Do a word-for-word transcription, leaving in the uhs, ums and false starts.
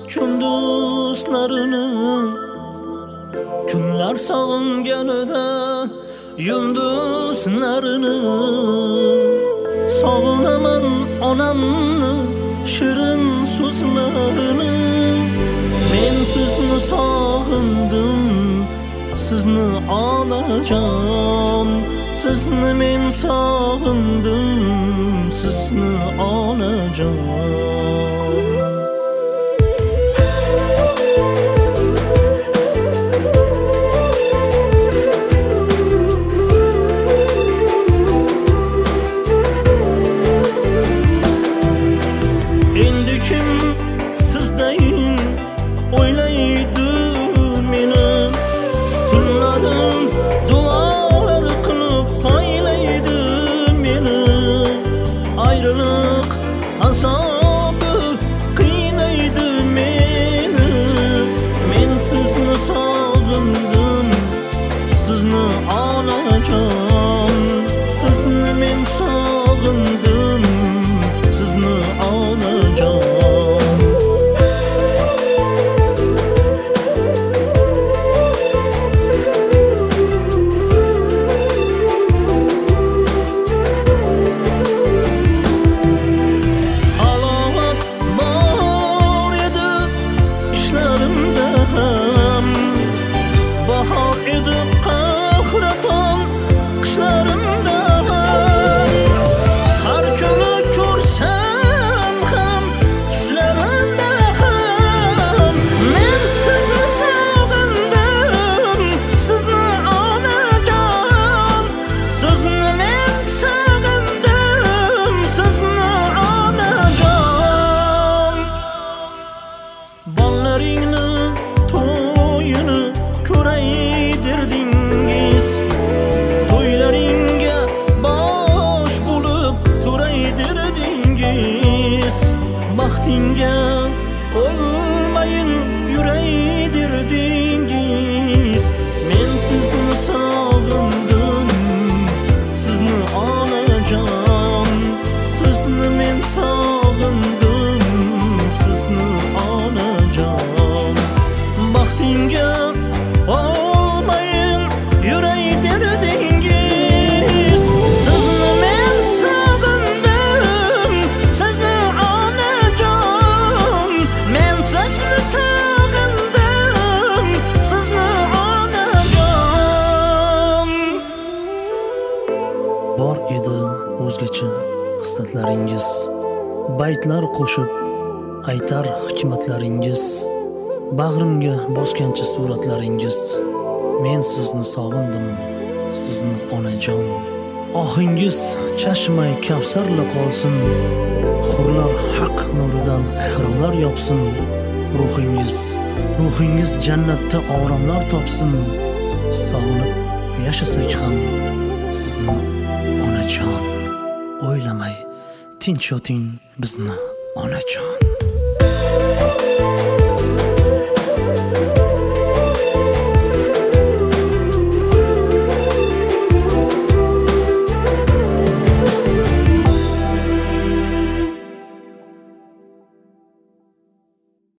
kunduzlarini, kunlar sog'inganida yulduzlarini. Sog'inaman onamni shirin so'zlarini. Men sizni sog'indim, sizni onajon. Sizni men sog'indim, sizni onajon. O'ylaydi meni tunlarim, duolar qilib poylaydi meni. Ayriliq azobi qiynaydi meni. Men sizni sog'indim, sizni onajon. Sizni men sog'indim, sizni onajon. Bahar edi qahraton qishlarimda. Har kuni ko'rsam ham tushlarimda ham men sizni sog'indim, sizni onajon. Sizni men sog'indim, sizni onajon. Bolalaringni to'yini ko'raydirdingiz, to'ylaringga bosh bo'lib turaydirdingiz. Baxtingga o'lmayin yuraydirdingiz. Men sizni sog'indim, sizni onajon. Sizni men sog'indim, sizni onajon. Baxtingga olmayin yuraydirdingiz. Sizni men sog'indim, sizni onajon. Men sizni sog'indim, sizni onajon. Bor edi o'zgacha hislatlaringiz, baytlar qo'shib aytar hikmatlaringiz. Bag'rimga bosgancha suratlaringiz. Men sizni sog'indim, sizni onajon. Ohingiz chashmay kavsarla qolsin. Hurlar haq nuridan ehromlar yopsin. Ruhingiz, ruhingiz jannatda oromlar topsin. Sog'inib yashasak ham sizni onajon. O'ylamay tinch yoting bizni onajon.